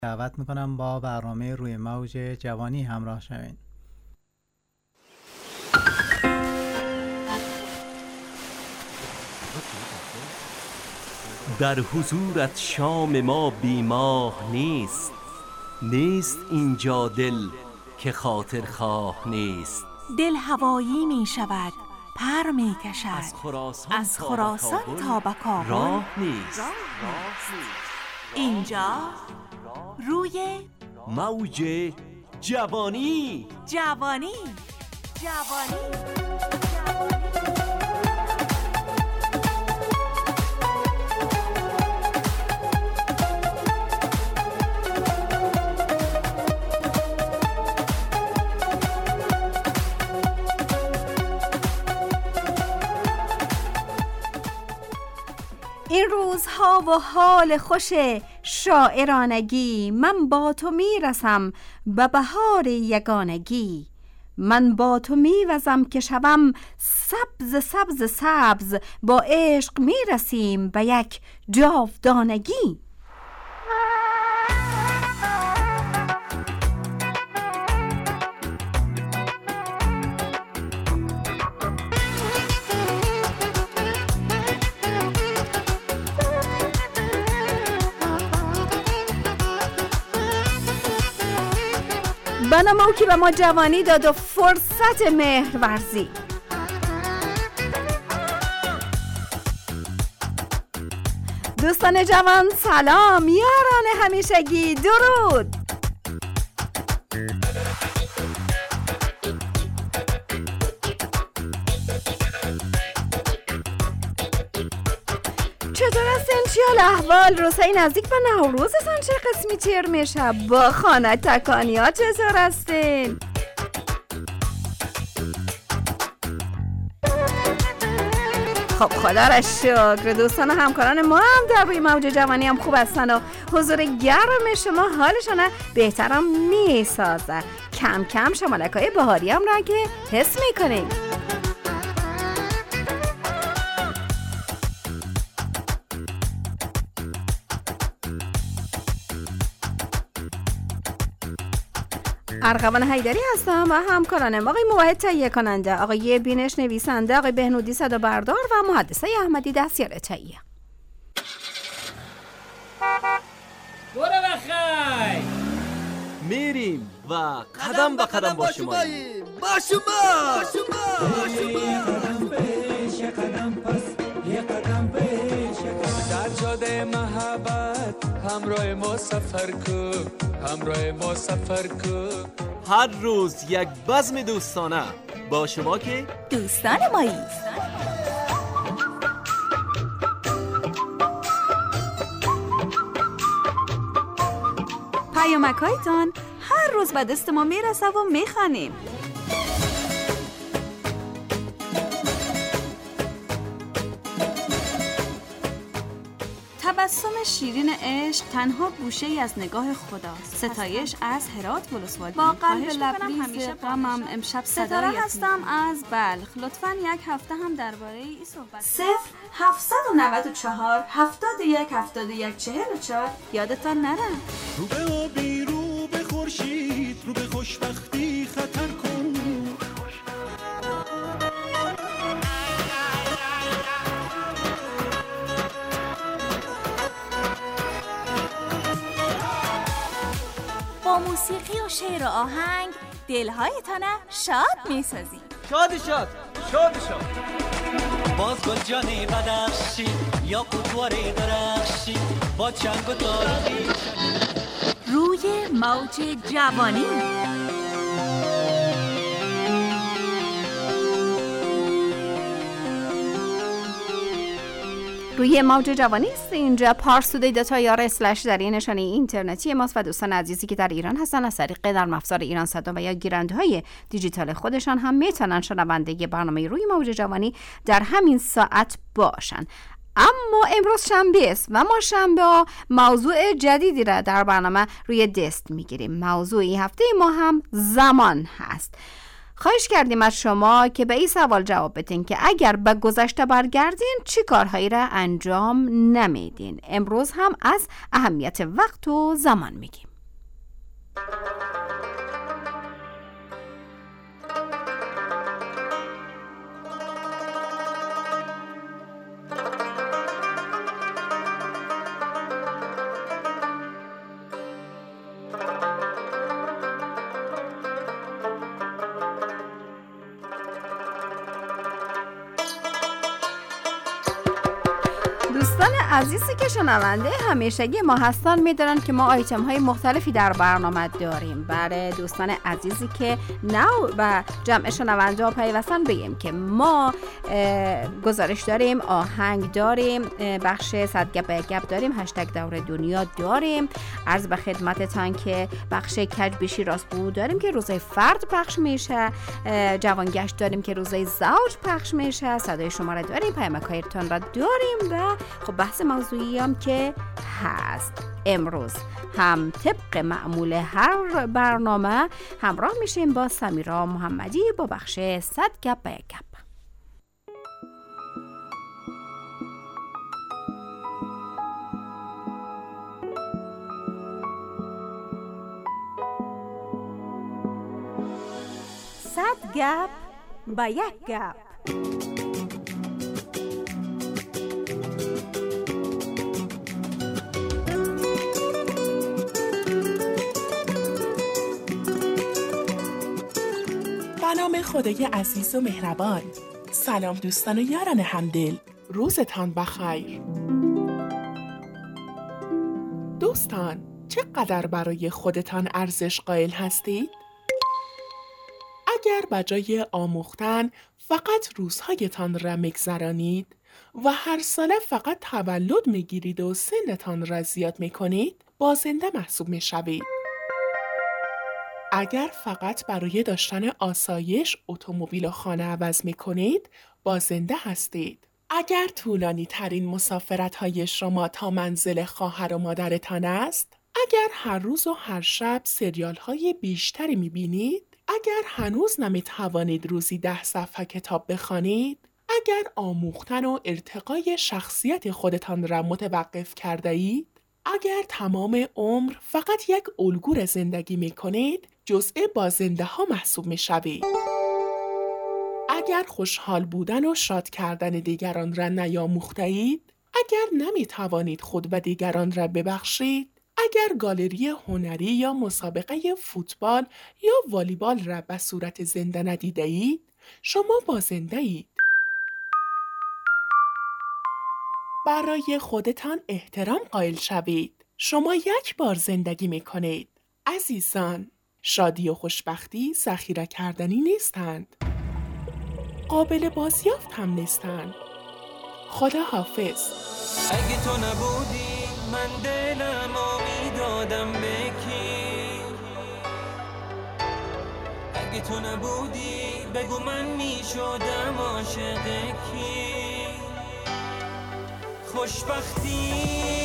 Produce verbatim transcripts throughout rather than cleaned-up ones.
دعوت میکنم با برنامه روی موج جوانی همراه شوین. در حضورت شام ما بیماه نیست، نیست اینجا دل که خاطر خواه نیست. دل هوایی می شود، پر می کشد، از خراسان, از خراسان تا به کابل راه نیست. اینجا روی موج جوانی. جوانی جوانی این روزها و حال خوش شاعرانگی، من با تو میرسم به بهار یگانگی. من با تو میوزم که شوم سبز سبز سبز، با عشق میرسیم به یک جاودانگی. بنامو که به ما جوانی داد و فرصت مهرورزی. دوستان جوان سلام، یاران همیشگی درود. چطور هستین؟ چی حال احوال؟ روزهای نزدیک به نوروزتان چه قسمی تیر میشه؟ با خانه تکانی ها چطور هستین؟ خب خدا را شکر، دوستان و همکاران ما هم در روی موج جوانی هم خوب هستن و حضور گرم شما حالشان بهترم میسازه. کم کم شمالکای بهاری هم را که حس میکنیم. ارغوان حیدری هستم و همکارانم آقای موحد تهیه کننده، آقای بینش نویسنده، آقای بهنودی صدا بردار و مهندس احمدی دستیار تهیه. برو بخیر میریم و قدم به قدم با شما با شما با شما با شما پیش قدم پس یه قدم پیش در جاده محبت همراه ما سفر کن، همراه ما سفر کن. هر روز یک بزم دوستانه با شما که دوستان مایی. پیامک‌هایتان هر روز به دست ما میرسه و میخوانیم. تبسم شیرین عشق تنها گوشه ای از نگاه خداست. ستایش از هرات ولسوالی. با قلب لبریز غمم امشب ستاره هستم از بلخ. لطفاً یک هفته هم درباره این صحبت. صفر هفتصد و نود و چهار هفتاد و یک هفتاد و یک چهل و چهار یادتان نره. رو به آبی رو به خورشید رو به خوشبختی خطر کن. با موسیقی و شعر و آهنگ دلهایتان شاد میسازیم. شاد شاد شاد شاد. باز گل جانی بدخشی یا قطواری درخشی با چنگ و تاریخی روی موج جوانی. روی موج جوانی است. اینجا پارسودی دتا یار اسلش در این نشانی اینترنتی ماست و دوستان عزیزی که در ایران هستن از طریق نرم افزار ایران صدا و یا گیرنده های دیجیتال خودشان هم میتونن شنونده برنامه روی موج جوانی در همین ساعت باشن. اما امروز شنبه است و ما شنبه ها موضوع جدیدی را در برنامه روی دست میگیریم. موضوع این هفته ما هم زمان هست. خواهش کردیم از شما که به این سوال جواب بدین که اگر به گذشته برگردین چی کارهایی را انجام نمیدین. امروز هم از اهمیت وقت و زمان میگیم. عزیزی که شنونده همیشگی ما هستن میدونن که ما آیتم های مختلفی در برنامه داریم. برای دوستان عزیزی که نو و جمع شنونده ها پیوستن بگیم که ما گزارش داریم، آهنگ داریم، بخش صد گپ به گپ داریم، هشتگ دور دنیا داریم، عرض به خدمتتان که بخش کج بیشی راست بود داریم که روزای فرد پخش میشه، جوانگشت داریم که روزای زوج پخش میشه، صدای شماره داریم، پیامک‌هایتون را داریم و خب بحث موضوعی هم که هست. امروز هم طبق معمول هر برنامه همراه میشیم با سمیرا محمدی با بخش صد گپ به گپ. صد گپ با یک گپ. به نام خدای عزیز و مهربان. سلام دوستان و یاران همدل، روزتان بخیر. دوستان، چقدر برای خودتان ارزش قائل هستید؟ اگر بجای آموختن فقط روزهایتان را میگذرانید و هر ساله فقط تولد میگیرید و سنتان را زیاد میکنید، بازنده محسوب میشوید. اگر فقط برای داشتن آسایش اتومبیل و خانه عوض میکنید، بازنده هستید. اگر طولانی ترین مسافرت های شما تا منزل خواهر و مادرتان است، اگر هر روز و هر شب سریال های بیشتری میبینید، اگر هنوز نمیتوانید روزی ده صفحه کتاب بخوانید، اگر آموختن و ارتقای شخصیت خودتان را متوقف کرده اید، اگر تمام عمر فقط یک الگوی زندگی می کنید، جزء بازنده ها محسوب می شوید. اگر خوشحال بودن و شاد کردن دیگران را نیاموخته اید، اگر نمی توانید خود و دیگران را ببخشید، اگر گالری هنری یا مسابقه فوتبال یا والیبال را به صورت زنده ندیده اید، شما بازنده اید. برای خودتان احترام قائل شوید. شما یک بار زندگی می کنید. عزیزان، شادی و خوشبختی ذخیره کردنی نیستند. قابل بازیافت هم نیستند. خدا حافظ. اگه تو نبودی من دلم میدادم به کی؟ اگه تو نبودی بگو من میشدم عاشق کی؟ خوشبختی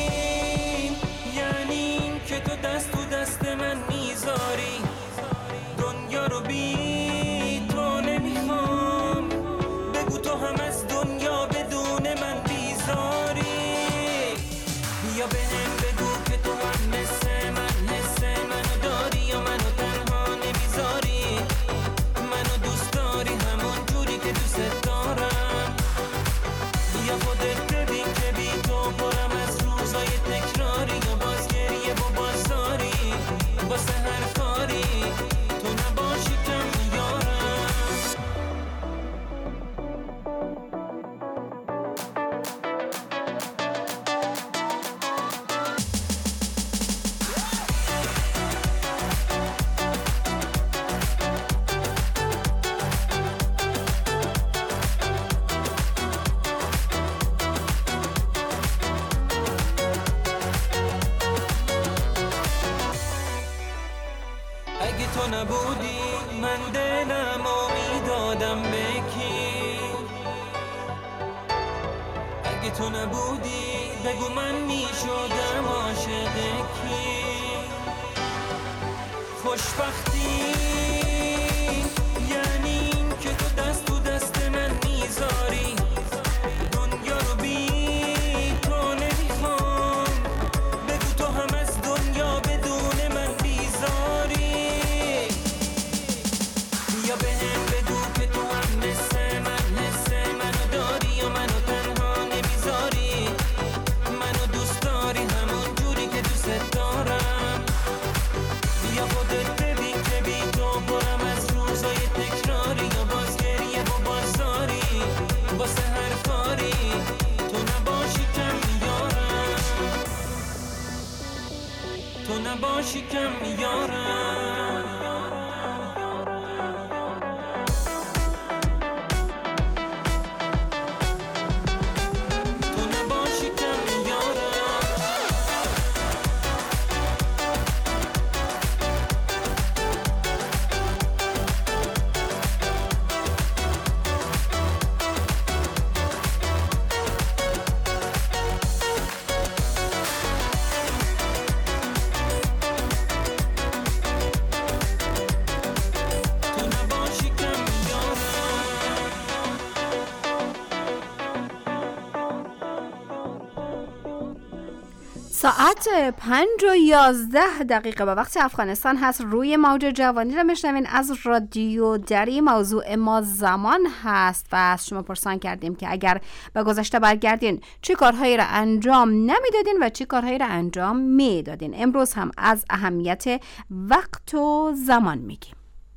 یعنی این که تو دست تو دست من میذاری، دنیا رو بی تو نمیخوام، بگو تو هم از دنیا بدون من بیزاری، یا به هم بگو که تو هم مثل من حس منو داری یا منو تنها نمیذاری، منو دوست داری همون جوری که دوست دارم، یا خودت ببین که بی تو برم از روزای تکراری، یا باز گریه و بازاری واسه هر کاری تو نباشی کم یارم. اگه تو نبودی من دلم میدادم به کی؟ اگه تو نبودی بگو من میشدم عاشق کی؟ خوشبختی یعنی این که تو دست تو دست من میذاری، دنیا رو بی تو نمیخوام، بگو تو هم از دنیا بدون من بیزاری، یا به هم بگو که تو هم مثل من حس منو داری یا منو تنها نمیذاری، منو دوست داری همون جوری که دوست دارم، یا خودت ببین که بی تو نباشی کم یارم، تو نباشی کم یارم. ساعت پنج و یازده دقیقه به وقت افغانستان هست. روی موج جوانی را میشنوین از رادیو دری. موضوع ما زمان هست و از شما پرسان کردیم که اگر به گذشته برگردین چه کارهایی را انجام نمیدادین و چه کارهایی را انجام میدادین. امروز هم از اهمیت وقت و زمان میگیم.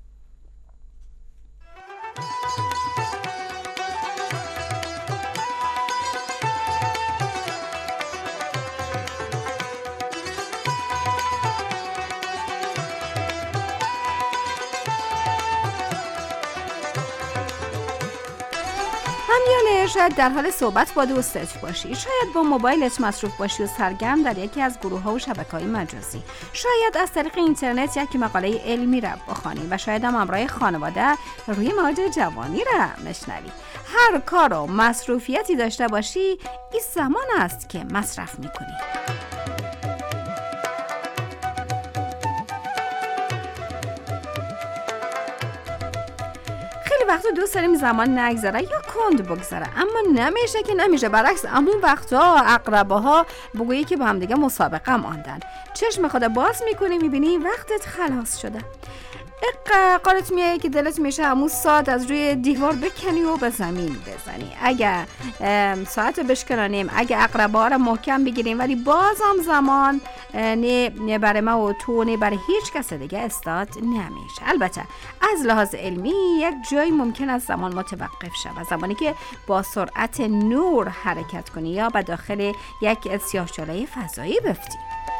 همیانه شاید در حال صحبت با دوستت باشی، شاید با موبایلت مصروف باشی و سرگرم در یکی از گروه ها و شبکه های مجازی، شاید از طریق اینترنت یک مقاله علمی را بخوانی و شاید هم همراه خانواده روی موج جوانی را مشنوی. هر کار و مصروفیتی داشته باشی، این زمان است که مصرف میکنی. وقتا دوست داریم زمان نگذره یا کند بگذره، اما نمیشه که نمیشه. برعکس همون وقتا اقربه ها بگویی که با هم دیگه مسابقه ماندن، چشم خود باز میکنی میبینی وقتت خلاص شده. قالت میایی که دلت میشه همون ساعت از روی دیوار بکنی و به زمین بزنی. اگه ساعت رو بشکنانیم، اگه اقربه ها رو محکم بگیریم، ولی باز هم زمان نه, نه برای ما و تو نه برای هیچ کس دیگه استاد نمیشه. البته از لحاظ علمی یک جای ممکن است زمان متوقف شود، زمانی که با سرعت نور حرکت کنی یا به داخل یک سیاهچاله فضایی بفتی.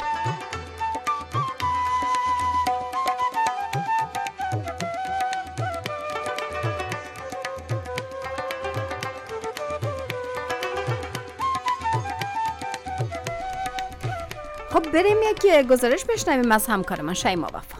خب بریم یک گزارش بشنویم از همکارمان شیما وفا.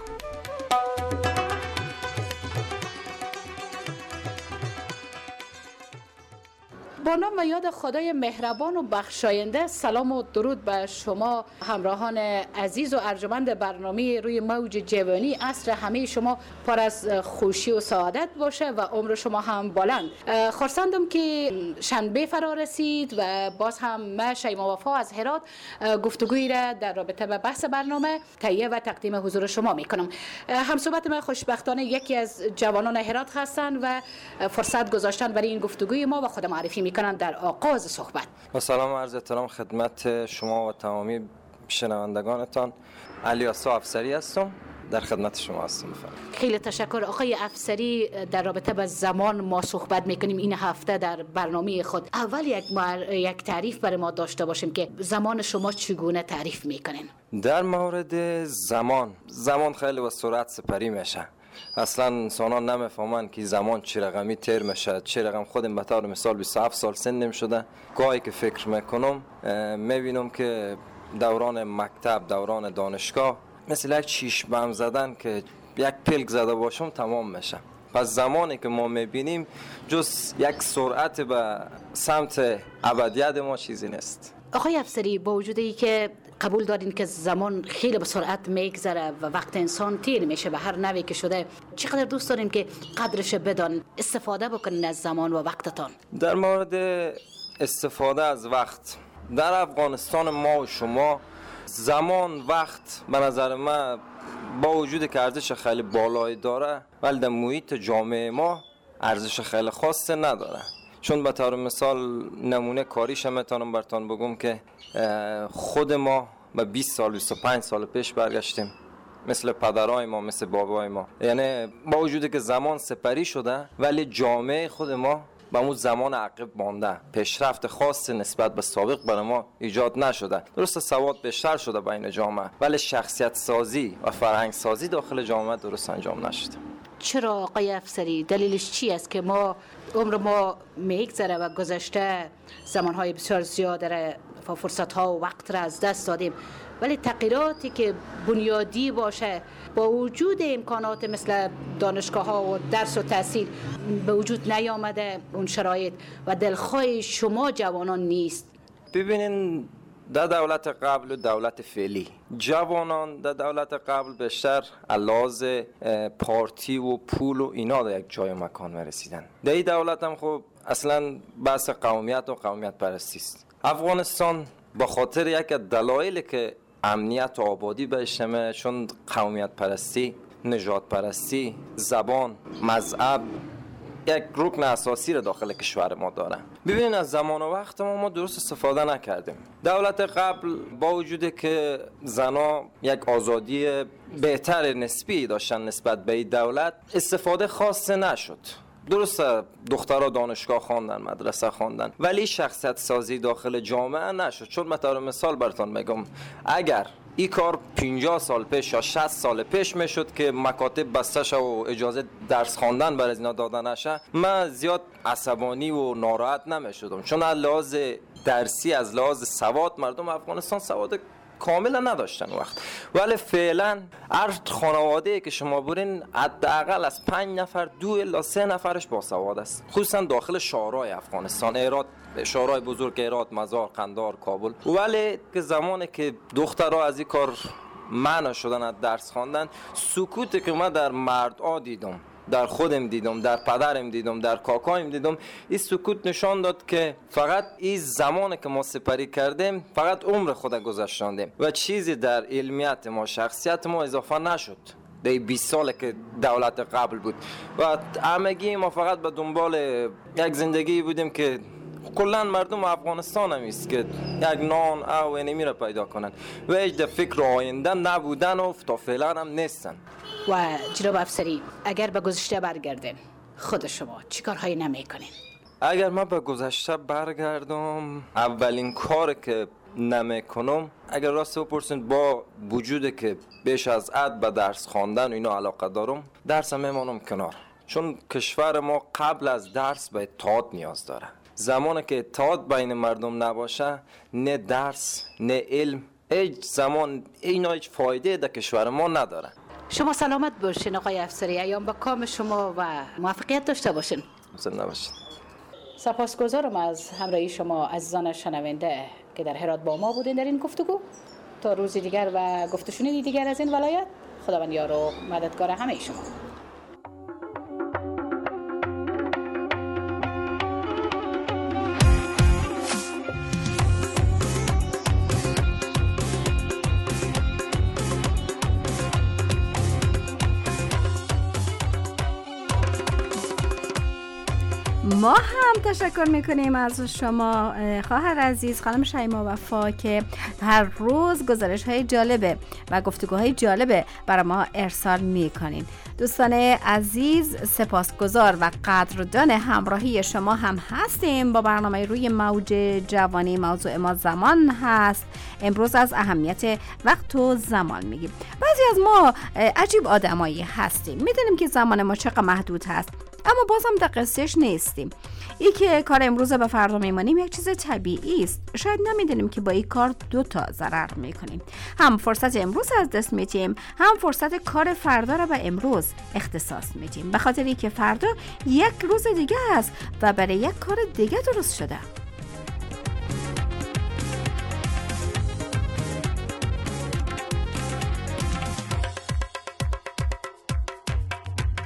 با نام و یاد خدای مهربان و بخشاینده، سلام و درود به شما همراهان عزیز و ارجمند برنامه روی موج جوانی. عصر همه شما پر از خوشی و سعادت باشه و عمر شما هم بلند. خرسندم که شنبه فرا رسید و باز هم من شیما وفا از هرات گفتگویی را در رابطه با بحث برنامه تهیه و تقدیم حضور شما میکنم. همصحبت من خوشبختانه یکی از جوانان هرات هستند و فرصت گذاشتن برای این گفتگوی ما و خود معرفی میکنن در آغاز صحبت. با سلام و عرض احترام خدمت شما و تمامی شنوندگانتان. علیاسا افسری هستم، در خدمت شما هستم. خیلی تشکر آقای افسری. در رابطه با زمان ما صحبت میکنیم این هفته در برنامه خود. اول یک مر... یک تعریف برای ما داشته باشیم که زمان شما چگونه تعریف میکنین؟ در مورد زمان، زمان خیلی با سرعت سپری میشه. اصلا انسانان نمیفهمن که زمان چه رقمی تیر میشه، چه رقم. خودم به طور مثال بیست و هفت سال سنم شده. گاهی که فکر میکنم میبینم که دوران مکتب، دوران دانشگاه مثل یک چیش بم زدن که یک پلک زده باشم تمام میشه. پس زمانی که ما میبینیم جز یک سرعت به سمت ابدیت ما چیزی نیست. آقای افسری، با وجود ای که قبول دارین که زمان خیلی به سرعت میگذره و وقت انسان تیر میشه به هر نوعی که شده، چقدر دوست دارین که قدرش بدان، استفاده بکنین از زمان و وقتتان؟ در مورد استفاده از وقت، در افغانستان ما و شما زمان، وقت به نظر من با وجود که ارزش خیلی بالایی داره، ولی در محیط جامعه ما ارزش خیلی خاصی نداره. چون به طور مثال نمونه کاریش هم میتونم براتون بگم که خود ما به بیست سال بیست و پنج سال پیش برگشتیم، مثل پدرای ما، مثل بابای ما. یعنی با وجودی که زمان سپری شده ولی جامعه خود ما به اون زمان عقب مانده، پیشرفت خاص نسبت به سابق برای ما ایجاد نشده. درست سواد بیشتر شده بین جامعه، ولی شخصیت سازی و فرهنگ سازی داخل جامعه درست انجام نشده. چرا آقای افسری دلیلش چی است که ما عمر ما میگذره و گذشته زمانهای بسیار زیاد را و فرصتها و وقت را از دست دادیم، ولی تغییراتی که بنیادی باشه با وجود امکانات مثل دانشگاه ها و درس و تحصیل به وجود نیامده اون شرایط و دلخواه شما جوانان نیست؟ ببینین در دولت قبل و دولت فعلی جوانان در دولت قبل بیشتر علاوه پارتی و پول و اینا در یک جای مکان میرسیدن. در این دولت هم خب اصلا بحث قومیت و قومیت پرستی است. افغانستان با خاطر یک دلایلی که امنیت و آبادی بهش نمیاد، چون قومیت پرستی، نژاد پرستی، زبان، مذهب یک رکن اساسی را داخل کشور ما داره. ببینید از زمان و وقت ما ما درست استفاده نکردیم. دولت قبل با وجودی که زنا یک آزادی بهتر نسبی داشتن نسبت به این دولت، استفاده خاص نشد. درست دخترها دانشگاه خواندن، مدرسه خواندن، ولی شخصیت سازی داخل جامعه نشد. چون مثلا مثال براتون میگم، اگر این کار پنجاه سال پیش یا شصت سال پیش میشد که مکاتب بسته شه و اجازه درس خواندن برای اینا داده نشه، من زیاد عصبانی و ناراحت نمیشدم، چون از لحاظ درسی، از لحاظ سواد مردم افغانستان سواد کاملا نداشتن وقت. ولی فعلا هر خانواده که شما برین حداقل از پنج نفر دو الی سه نفرش باسواد است، خصوصا داخل شهرهای افغانستان، هرات، شهرهای بزرگ هرات، مزار، قندهار، کابل. ولی که زمانی که دخترها از این کار منع شدن از درس خواندن، سکوتی که من در مردها دیدم، در خودم دیدم، در پدرم دیدم، در کاکایم دیدم، این سکوت نشان داد که فقط این زمانی که ما سپری کردیم فقط عمر خود گذشتاندیم و چیزی در علمیت ما، شخصیت ما اضافه نشد. در بیست سال که دولت قبل بود و همگی ما فقط به دنبال یک زندگی بودیم که کلا مردم افغانستان هم است که یک نان او اینمی را پیدا کنن و هیچ در فکر آینده نبودن و تا فعلا هم نیستن. و جناب افسری اگر به گذشته برگردیم خود شما چی کارهایی نمی کنین؟ اگر من به گذشته برگردم، اولین کار که نمی کنم، اگر راست بپرسید با وجود که بیش از حد به درس خواندن و اینا علاقه دارم، درس هم میمانم کنار، چون کشور ما قبل از درس به اتحاد نیاز داره. زمانی که اتحاد بین مردم نباشه، نه درس نه علم، هیچ زمان اینا هیچ فایده در کشور ما نداره. شما سلامت باشین آقای افسری، ایام با کام شما و موفقیت داشته باشین. زنده باشین. سپاسگزارم از همراهی شما عزیزان شنونده که در هرات با ما بودین در این گفتگو. تا روزی دیگر و گفتشنیدی دیگر از این ولایت، خداوند یار و مددگار همه شما. ما هم تشکر میکنیم از شما خواهر عزیز خانم شیما وفا که هر روز گزارش های جالبه و گفتگوهای جالبه برای ما ارسال میکنین. دوستان عزیز سپاسگزار و قدردان همراهی شما هم هستیم. با برنامه روی موج جوانی موضوع ما زمان هست. امروز از اهمیت وقت و زمان میگیم. بعضی از ما عجیب آدمایی هستیم، میدونیم که زمان ما چقدر محدود هست، اما بازم در قصهش نیستیم. ای که کار امروز به فردا میمانیم یک چیز طبیعی است. شاید نمیدونیم که با این کار دو تا ضرر میکنیم. هم فرصت امروز از دست میدیم، هم فرصت کار فردا را به امروز اختصاص میدیم، به خاطری که فردا یک روز دیگه است و برای یک کار دیگه درست شده.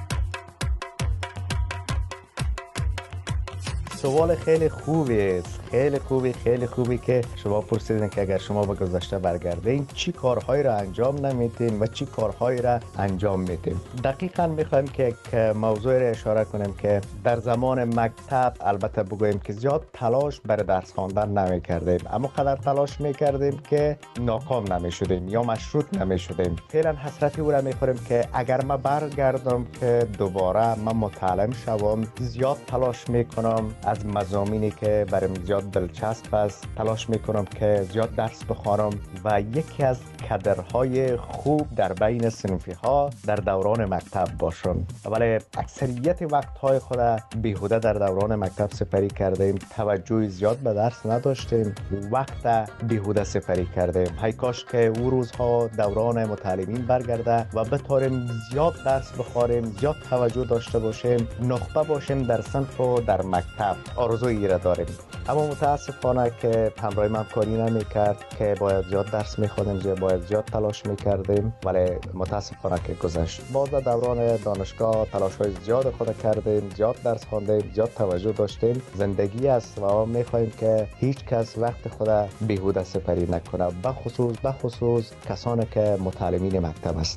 سوال خیلی خوبیه، خیلی خوبی خیلی خوبی که شما پرسیدین که اگر شما به گذشته برگردین چی کارهایی را انجام نمیدین و چی کارهایی را انجام میدین. دقیقاً میخوایم که موضوع را اشاره کنیم که در زمان مکتب البته بگوییم که زیاد تلاش برای درس خواندن نمیکردیم، اما قدر تلاش میکردیم که ناکام نمیشدیم یا مشروط نمیشدیم. فعلا حسرتی او را میخوریم که اگر ما برگردم که دوباره من متعلم شوم، زیاد تلاش میکنم از مضامینی که برام زیاد دلچسب است، تلاش میکنم که زیاد درس بخوانم و یکی از کادرهای خوب در بین صنفی ها در دوران مکتب باشم. ولی اکثریت وقتهای خود بیهوده در دوران مکتب سپری کردیم، توجه زیاد به درس نداشتیم، وقت بیهوده سپری کردیم. های کاش که او روزها دوران متعلمین برگرده و بتاریم زیاد درس بخوریم، زیاد توجه داشته باشیم، نخبه باشیم در صنف و در مکتب. آرزویی را داریم، اما متاسفانه که همراه من کاری نمیکرد که باید زیاد درس میخوندیم، باید زیاد تلاش میکردیم، ولی متاسفانه که گذشت. باز در دوران دانشگاه تلاش های زیاد خود کردیم، زیاد درس خواندیم، زیاد توجه داشتیم. زندگی است و ما میخوایم که هیچ کس وقت خود بیهوده سپری نکنه، بخصوص بخصوص کسانی که متعلمین مکتب است.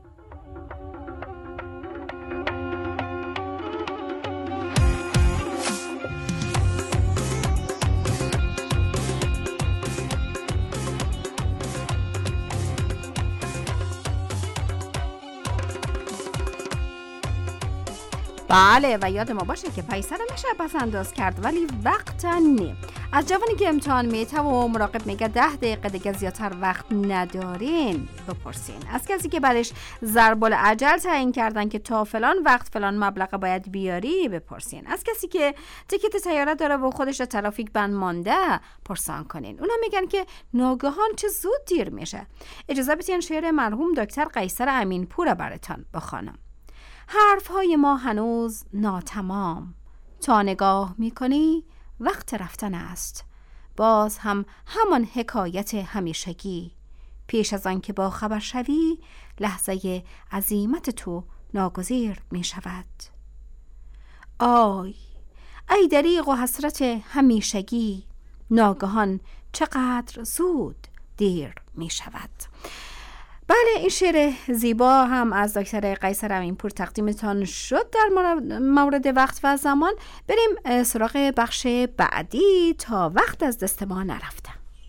بله و یاد ما باشه که پیسر میشه پس انداز کرد ولی وقت نه. از جوانی که امتحان میته و مراقب میگه ده دقیقه دیگه زیادتر وقت ندارین بپرسین. از کسی که بعدش ضرب العجل تعیین کردن که تا فلان وقت فلان مبلغ باید بیاری بپرسین. از کسی که تیکت طیاره داره و خودش در ترافیک بند مانده پرسان کنین. اونا میگن که ناگهان چه زود دیر میشه. اجازه بدین شعر مرحوم دکتر قیصر امینپور براتون بخوانم. حرفهای ما هنوز ناتمام، تا نگاه میکنی وقت رفتن است، باز هم همان حکایت همیشگی، پیش از آن که با خبر شوی لحظه عزیمت تو ناگزیر میشود. آی ای دریغ و حسرت همیشگی، ناگهان چقدر زود دیر میشود. بله این شعر زیبا هم از دکتر قیصر امینپور تقدیمتان شد در مورد وقت و زمان. بریم سراغ بخش بعدی تا وقت از دست ما نرفته.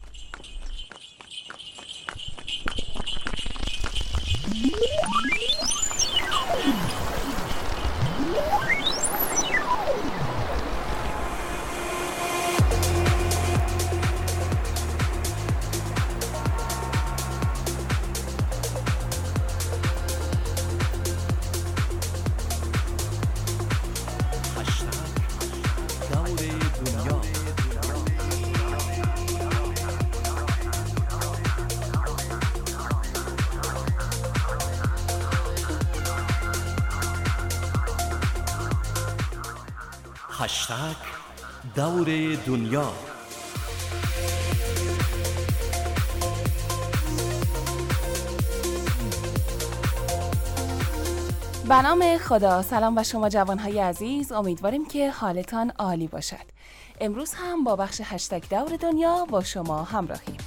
هشتگ دور دنیا. به نام خدا. سلام به شما جوانهای عزیز، امیدواریم که حالتان عالی باشد. امروز هم با بخش هشتگ دور دنیا با شما همراهیم.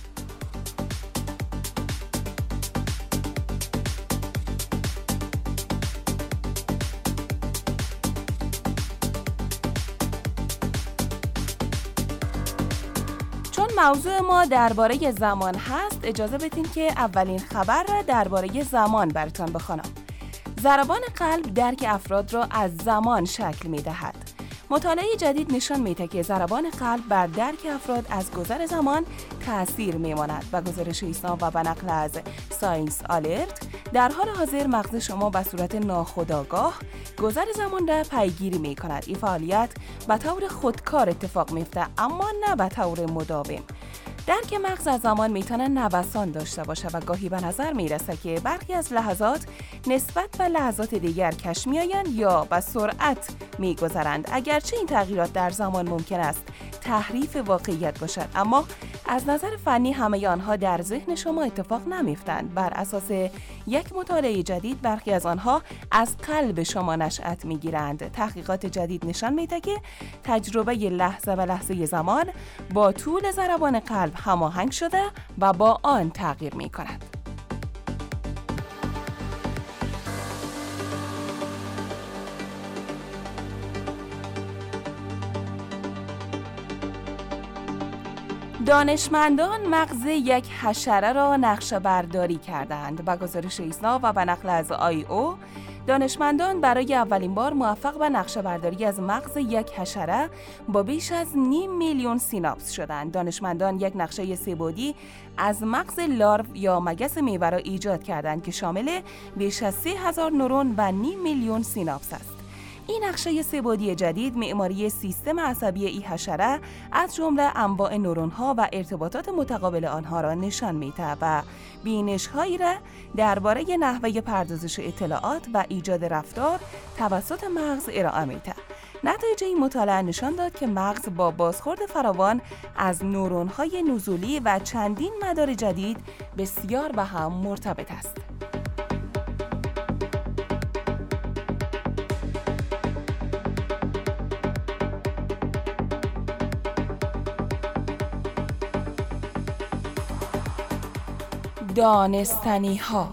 موضوع ما درباره زمان هست، اجازه بدین که اولین خبر را درباره زمان براتون بخونم. ضربان قلب درک افراد را از زمان شکل می دهد. مطالعه جدید نشان میده که ضربان قلب بر درک افراد از گذر زمان تأثیر میماند و گزارش ایسنا و به نقل از ساینس آلرت در حال حاضر مغز شما به صورت ناخودآگاه گذر زمان را پیگیری می کند. این فعالیت به طور خودکار اتفاق میفته اما نه به طور مداوم. درک مغز از زمان میتونه نوسان داشته باشه و گاهی به نظر میرسه که برخی از لحظات نسبت به لحظات دیگر کش میآیند یا به سرعت میگذرند. اگرچه این تغییرات در زمان ممکن است تحریف واقعیت باشد، اما از نظر فنی همه آنها در ذهن شما اتفاق نمیفتند. بر اساس یک مطالعه جدید برخی از آنها از قلب شما نشأت میگیرند. تحقیقات جدید نشان میده که تجربه لحظه و لحظه زمان با طول ضربان قلب هماهنگ شده و با آن تغییر میکند. دانشمندان مغز یک حشره را نقشه برداری کردند. با گزارش ایسنا و به نقل از آی او، دانشمندان برای اولین بار موفق به نقشه برداری از مغز یک حشره با بیش از نیم میلیون سیناپس شدند. دانشمندان یک نقشه سه‌بعدی از مغز لارو یا مگس میوه را ایجاد کردند که شامل بیش از سه هزار نورون و نیم میلیون سیناپس است. این نقشه سه‌بعدی جدید معماری سیستم عصبی این حشره از جمله انواع نورون‌ها و ارتباطات متقابل آنها را نشان می‌دهد و بینش‌هایی را درباره نحوه پردازش اطلاعات و ایجاد رفتار توسط مغز ارائه می‌دهد. نتایج این مطالعه نشان داد که مغز با بازخورد فراوان از نورون‌های نزولی و چندین مدار جدید بسیار به هم مرتبط است. دانستنی ها.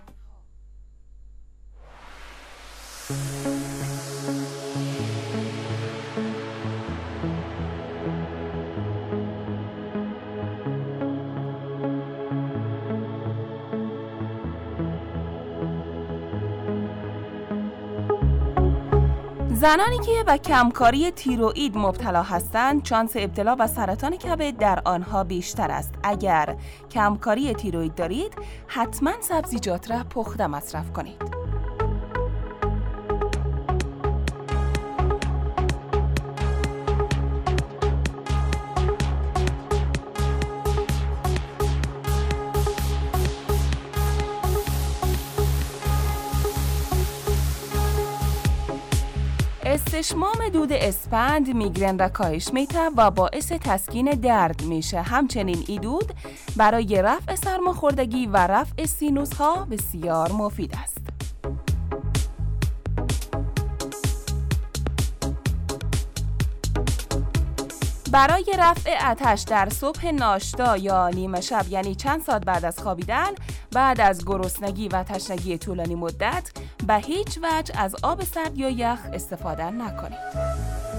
زنانی که به کمکاری تیروئید مبتلا هستند، شانس ابتلا به سرطان کبد در آنها بیشتر است. اگر کمکاری تیروئید دارید، حتما سبزیجات را پخته مصرف کنید. استشمام دود اسپند میگرن را کاهش میده و باعث تسکین درد میشه. همچنین این دود برای رفع سرماخوردگی و رفع سینوس ها بسیار مفید است. برای رفع آتش در صبح ناشتا یا نیمه شب، یعنی چند ساعت بعد از خوابیدن، بعد از گرسنگی و تشنگی طولانی مدت، به هیچ وجه از آب سرد یا یخ استفاده نکنید.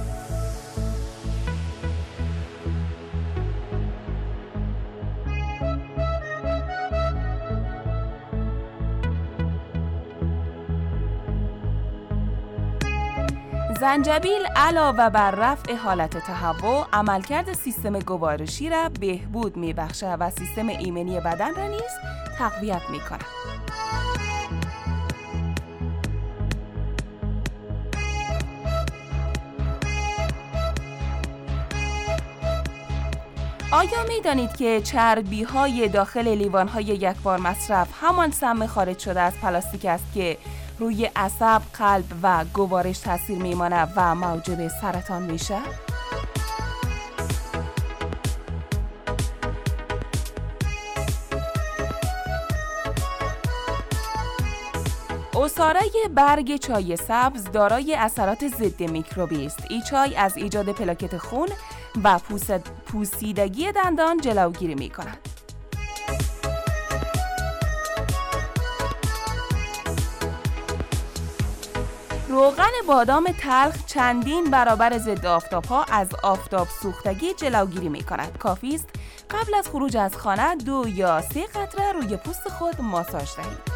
زنجبیل علاوه بر رفع حالت تهوع، عملکرد سیستم گوارشی را بهبود میبخشد و سیستم ایمنی بدن را نیز تقویت میکند. آیا می دانید که چربی های داخل لیوان های یک بار مصرف همان سم خارج شده از پلاستیک است که روی عصب، قلب و گوارش تاثیر میمانه و موجب سرطان میشه؟ عصاره برگ چای سبز دارای اثرات ضد میکروبی است. این چای از ایجاد پلاکت خون و پوسیدگی دندان جلوگیری میکند. روغن بادام تلخ چندین برابر ضد آفتاب‌ها از آفتاب سوختگی جلوگیری می‌کند. کافی است قبل از خروج از خانه دو یا سه قطره روی پوست خود ماساژ دهید.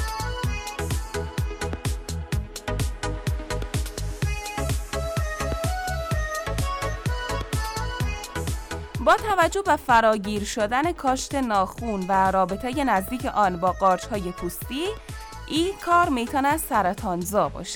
با توجه به فراگیر شدن کاشت ناخن و رابطه نزدیک آن با قارچ‌های پوستی، این کار میتونه سرطانزا باشه.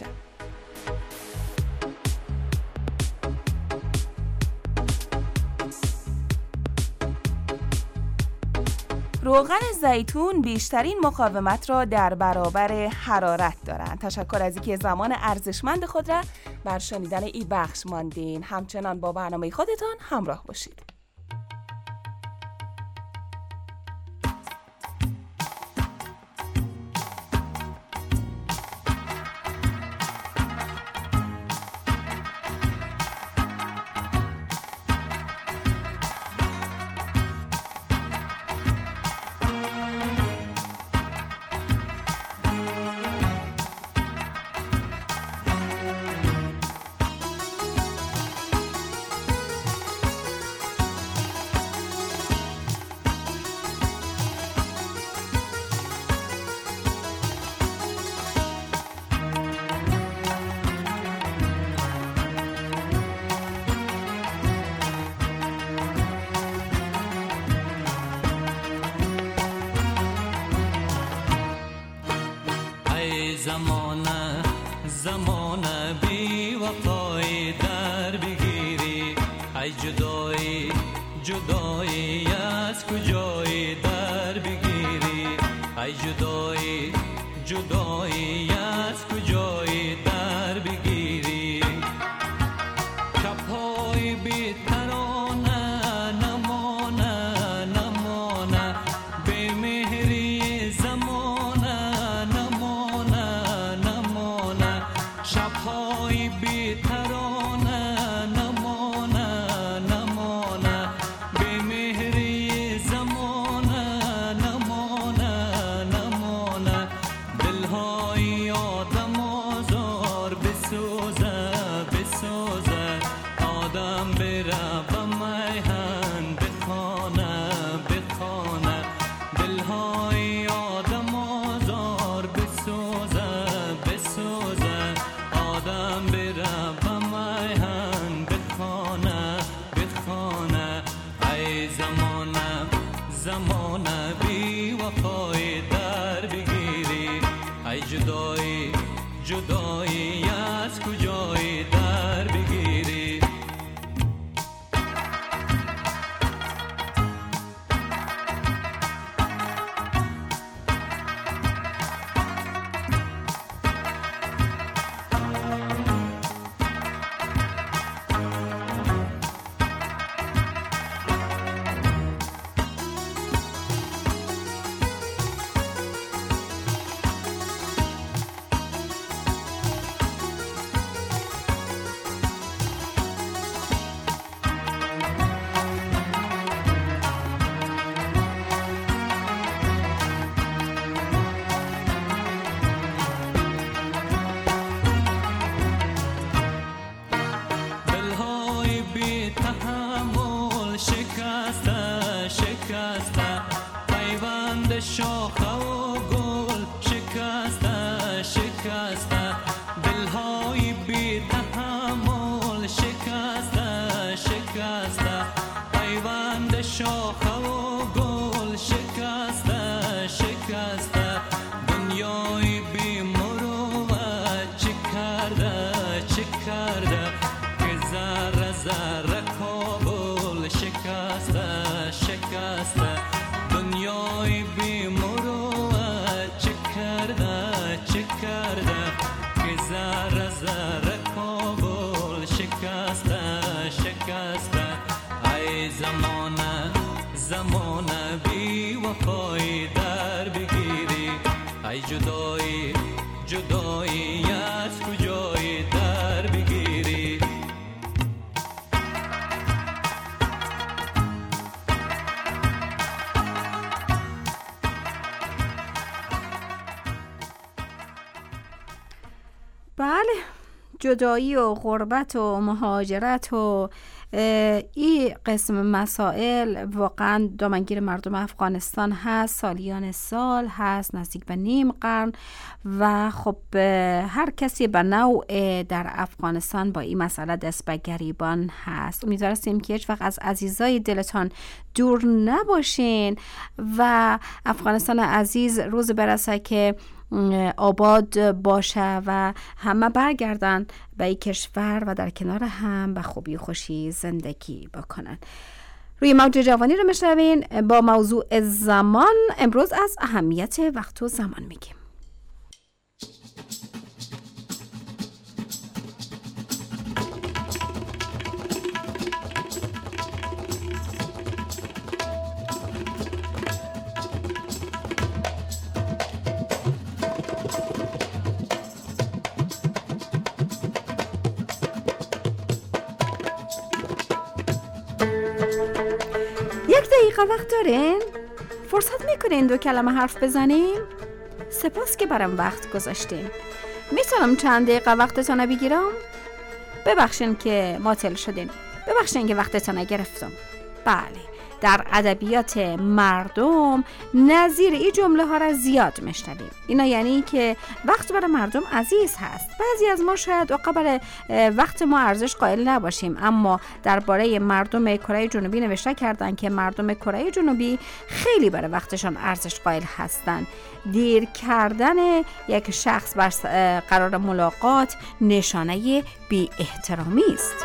روغن زیتون بیشترین مقاومت را در برابر حرارت دارند. تشکر از اینکه زمان ارزشمند خود را بر شنیدن این بخش ماندین. همچنان با برنامه خودتان همراه باشید. ای زمانه زمانه بی وفای در بگیری، ای جدایی جدایی از کجای در بگیری، ای جدایی جدایی از کجای در بگیری. شب‌های بی ترانه نمانه نمانه، بی مهری زمانه نمانه نمانه، شب‌های بی ترانه نمانه نمانه، بی مهری زمانه نمانه نمانه، دل‌های آدم آزار بسوزه بسوزه، آدم بره به میهن بخانه بخانه، دل‌های آدم آزار بسوزه بسوزه، آدم بره به میهن بخانه بخانه. ای زمانه زمانه بی وفای در بگیری، ای جدایی جدایی از کجای در بگیری. دل‌های بی تحمل شکسته شکسته، پیوند شاخه و گل شکسته شکسته، دل‌های بی تحمل شکسته شکسته، پیوند شاخه و گل شکسته شکسته، دنیای بی مروت چه کرده چه کرده، که ذره ذره کابل شکسته شکسته، دنیای بی مروت چه کرده چه کرده، که ذره ذره کابل شکسته شکسته. ای زمانه زمانه بی وفای در بگیری، ای جدایی جدایی از کجای در بگیری. بله، جدایی و غربت و مهاجرت و این قسم مسائل واقعا دامنگیر مردم افغانستان هست، سالیان سال هست، نزدیک به نیم قرن، و خب هر کسی به نوع در افغانستان با این مسئله دست به گریبان هست. امیدواریم که هیچ وقت از عزیزای دلتان دور نباشین و افغانستان عزیز روز برسه که آباد باشه و همه برگردن به این کشور و در کنار هم به خوبی و خوشی زندگی بکنن. روی موج جوانی رو میشنوین با موضوع زمان. امروز از اهمیت وقت و زمان میگیم. یک دقیقه وقت دارین؟ فرصت میکنین دو کلمه حرف بزنیم؟ سپاس که برام وقت گذاشتین. میتونم چند دقیقه وقتتون بگیرم؟ ببخشین که معطل شدین، ببخشین که وقتتون گرفتم. بله، در ادبیات مردم نظیر این جمله ها را زیاد میشنویم. اینا یعنی که وقت برای مردم عزیز هست. بعضی از ما شاید قبل وقت ما ارزش قائل نباشیم، اما درباره مردم کره جنوبی نوشته کردن که مردم کره جنوبی خیلی برای وقتشان ارزش قائل هستند. دیر کردن یک شخص بر قرار ملاقات نشانه بی احترامی است.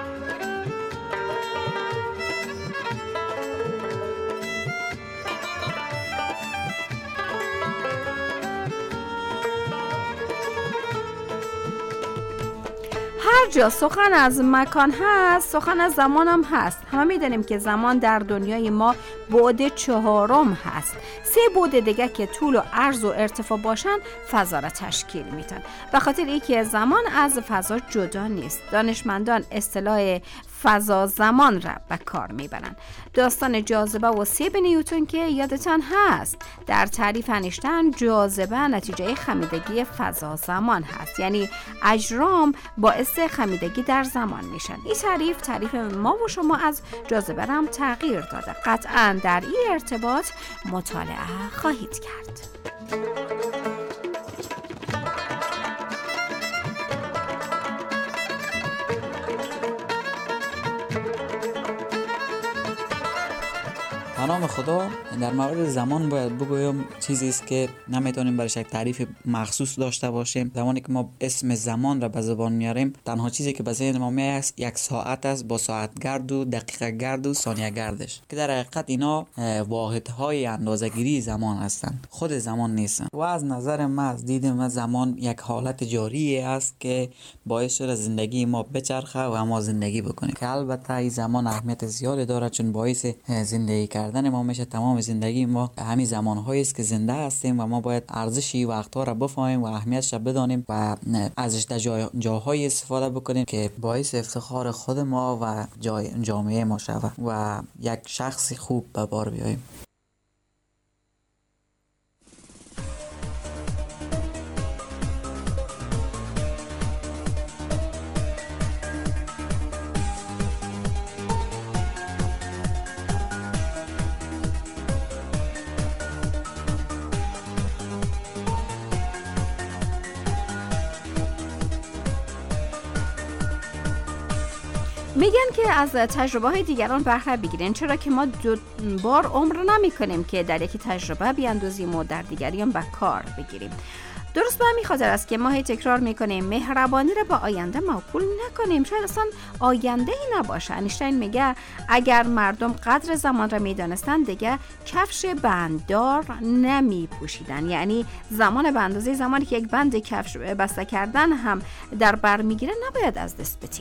هر جا سخن از مکان هست، سخن از زمان هم هست. همه میدونیم که زمان در دنیای ما بعد چهارم هست. سه بعد دیگه که طول و عرض و ارتفاع باشن فضا را تشکیل میدن. به خاطر اینکه زمان از فضا جدا نیست، دانشمندان اصطلاح فضا زمان را به کار میبرن. داستان جاذبه و سیب نیوتن که یادتان هست، در تعریف انیشتین جاذبه نتیجه خمیدگی فضا زمان هست، یعنی اجرام باعث خمیدگی در زمان میشن. این تعریف تعریف ما و شما از جاذبه را هم تغییر داده. قطعاً در این ارتباط مطالعه خواهید کرد. به نام خدا، در مورد زمان باید بگویم چیزی است که نمیتونیم برایش یک تعریف مخصوص داشته باشیم. زمانی که ما اسم زمان را به زبان میاریم، تنها چیزی که به ذهن ما میاد یک ساعت است با ساعت گرد و دقیقه گرد و ثانیه گردش، که در حقیقت اینا واحدهای اندازه‌گیری زمان هستند، خود زمان نیستن. و از نظر من، از دید من، زمان یک حالت جاری است که باعث شده زندگی ما بچرخه و ما زندگی بکنیم، که البته این زمان اهمیت زیادی داره، چون باعث زندگی کردن ما میشه. تمام زندگی ما همین زمانهایی است که زنده هستیم و ما باید ارزش وقتها را بفهمیم و اهمیتش را بدانیم و ازش در جا... جاهای استفاده بکنیم که باعث افتخار خود ما و جای... جامعه ما شود و یک شخص خوب به بار بیاییم. میگن که از تجربه های دیگران بهره بگیرین، چرا که ما دو بار عمر نمی کنیم که در یکی تجربه بیاندازیم و در دیگری هم به کار بگیریم. درست به همین خاطر است که ما هی تکرار میکنیم مهربانی را به آینده موکول نکنیم، شاید اصلا آینده ای نباشه. انیشتین میگه اگر مردم قدر زمان را میدانستند دیگه کفش بنددار نمی پوشیدن، یعنی زمان به اندازه زمانی که یک بند کفش بسته کردن هم در بر میگیره نباید از دست بدیم.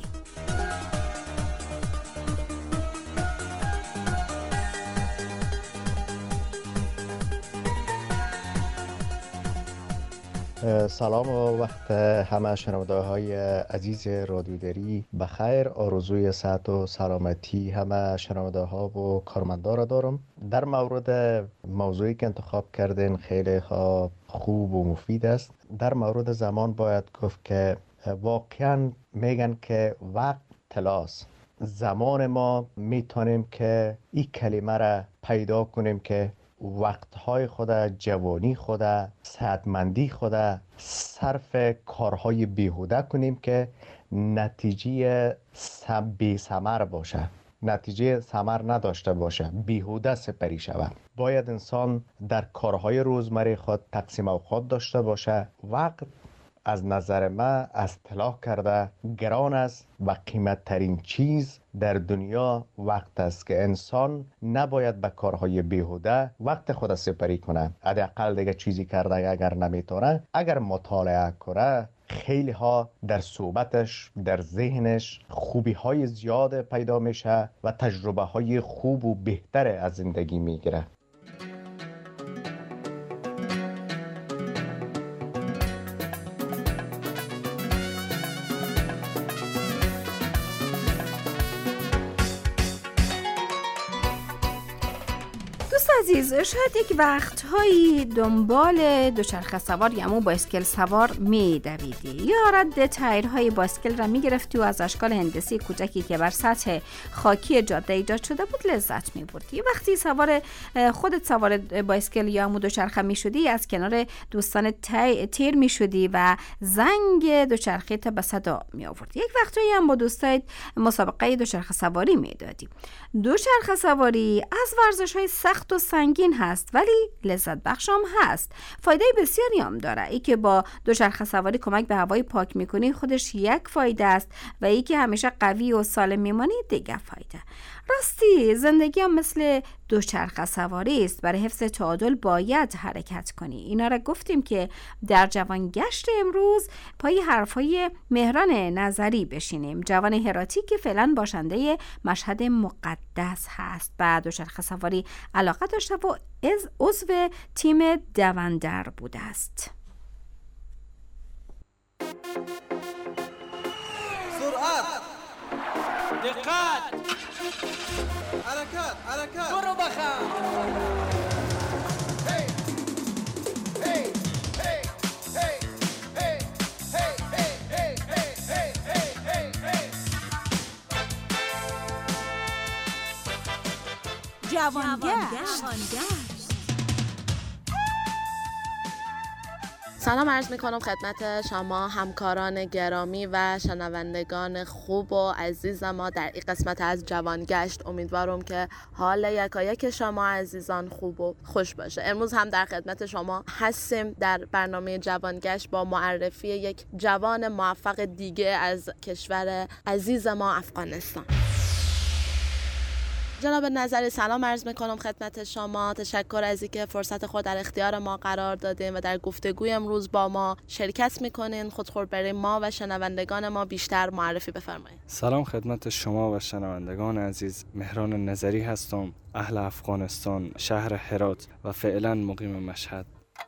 سلام و وقت همه شنونده های عزیز رادیو دری بخیر. آرزوی صحت و سلامتی همه شنونده ها و کارمندا را دارم. در مورد موضوعی که انتخاب کردین خیلی خوب و مفید است. در مورد زمان باید گفت که واقعا میگن که وقت طلاست. زمان ما میتونیم که این کلمه را پیدا کنیم که وقتهای خود، جوانی خود، صحتمندی خود صرف کارهای بیهوده کنیم که نتیجه بی ثمر باشه، نتیجه ثمر نداشته باشه، بیهوده سپری شود. باید انسان در کارهای روزمره خود تقسیم اوقات داشته باشه. وقت از نظر من اصطلاح کرده گران است و قیمت ترین چیز در دنیا وقت است که انسان نباید به کارهای بیهوده وقت خود سپری کنه. حداقل دیگه چیزی کرده اگر نمیتونه، اگر مطالعه کنه، خیلی ها در صحبتش، در ذهنش خوبی های زیاد پیدا میشه و تجربه های خوب و بهتر از زندگی میگیره. عزیز، شاید یک وقتهایی دنبال دوچرخه سوار یا همون بایسکل سوار می‌دویدی یا رد تایرهای بایسکل را می‌گرفتی و از اشکال هندسی کوچکی که بر سطح خاکی جاده ایجاد شده بود لذت می‌بردی. وقتی سوار خودت سوار بایسکل یا همون دوچرخه می‌شدی، از کنار دوستان تیر می‌شدی و زنگ دوچرخه تا به صدا می‌آوردی. یک وقتایی هم با دوستایت مسابقه دوچرخه سواری می‌دادی. دوچرخه سواری از ورزش‌های سخت و سنگین هست ولی لذت بخش هم هست. فایده بسیاری هم داره. ای که با دوچرخه سواری کمک به هوای پاک میکنی خودش یک فایده است و ای که همیشه قوی و سالم میمانی دیگه فایده. راستی زندگی هم مثل دوچرخه سواری است. برای حفظ تعادل باید حرکت کنی. اینا را گفتیم که در جوانگشت امروز پای حرفای مهران نظری بشینیم. جوان هراتی که فعلا باشنده مشهد مقدس هست. بعد دوچرخه سواری علاقه داشته و از عضو تیم دوندر بوده است. سرعت، دقت، حرکت، حرکت، برو بخم. هی هی هی هی هی هی هی هی هی هی جوانگشت. سلام عرض میکنم خدمت شما همکاران گرامی و شنوندگان خوب و عزیز ما در این قسمت از جوانگشت. امیدوارم که حال یکایک شما عزیزان خوب و خوش باشه. امروز هم در خدمت شما هستیم در برنامه جوانگشت با معرفی یک جوان موفق دیگه از کشور عزیز ما افغانستان. جناب نظری سلام عرض میکنم خدمت شما. تشکر از اینکه فرصت خود در اختیار ما قرار دادین و در گفتگوی امروز با ما شرکت میکنین. خود خود برای ما و شنوندگان ما بیشتر معرفی بفرمایید. سلام خدمت شما و شنوندگان عزیز. مهران نظری هستم، اهل افغانستان، شهر هرات و فعلا مقیم مشهد.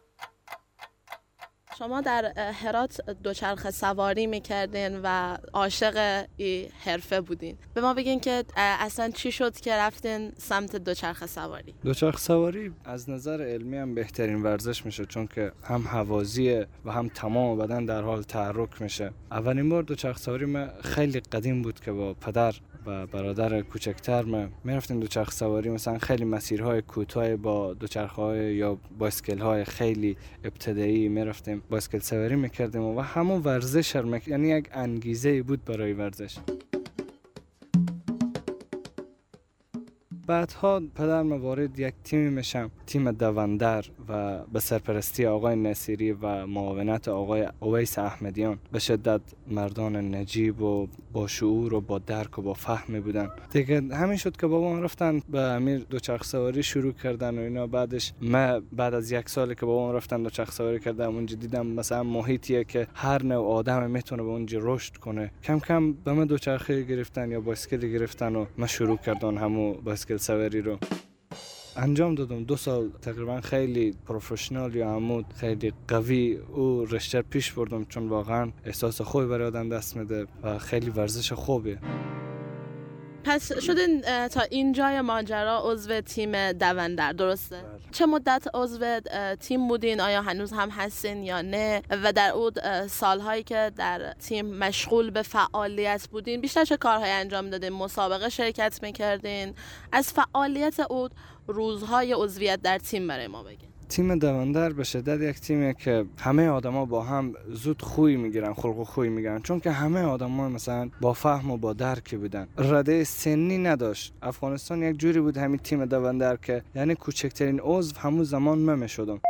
شما در هرات دوچرخه سواری میکردین و عاشق این حرفه بودین. به ما بگین که اصلا چی شد که رفتین سمت دوچرخه سواری؟ دوچرخه سواری از نظر علمی هم بهترین ورزش میشه، چون که هم هوازیه و هم تمام بدن در حال تحرک میشه. اولین بار دوچرخه سواری من خیلی قدیم بود که با پدر و برادر کوچکتر ما میرفتیم دوچرخه سواری. مثلا خیلی مسیرهای کوتاه با دوچرخه‌های یا بایسکل‌های خیلی ابتدایی میرفتیم بایسکل سواری میکردیم و همون ورزش هر یعنی یک انگیزه بود برای ورزش. بعدها پدرم وارد یک تیمی میشم، تیم دوندر، و به سرپرستی آقای نصیری و معاونت آقای اویس احمدیان. به شدت مردان نجیب و با شعور و با درک و با فهم بودن. دیگه همین شد که بابام رفتن به امیر دوچرخه سواری شروع کردن و اینا. بعدش من بعد از یک سالی که بابام رفتن دوچرخه سواری کردم، اونجا دیدم مثلا محیطیه که هر نوع آدم میتونه به اونجا رشد کنه. کم کم به من دوچرخه گرفتن یا بایسکل گرفتن و من شروع کردم همو بایسکل سواری رو انجام دادم. دو سال تقریبا خیلی پروفشنال یا عمود خیلی قوی او رشته پیش بردم، چون واقعا احساس خوبی برای آدم دست میده و خیلی ورزش خوبیه. پس شدین تا اینجای ماجرا عضو تیم دوندر، درسته؟ بله. چه مدت عضو تیم بودین؟ آیا هنوز هم هستین یا نه؟ و در اون سالهایی که در تیم مشغول به فعالیت بودین بیشتر چه کارهایی انجام دادین؟ مسابقه شرکت میکردین؟ از فعالیت اون روزهای عضویت در تیم برای ما بگین. تیم دوندر به شدت یک تیمیه که همه آدما با هم زود خوی میگیرن، خلق و خوی میگیرن، چون که همه آدما مثلا با فهم و با درک بودن. رده سنی نداشت. افغانستان یک جوری بود همین تیم دوندر که یعنی کوچکترین عضو همون زمان من میشدم.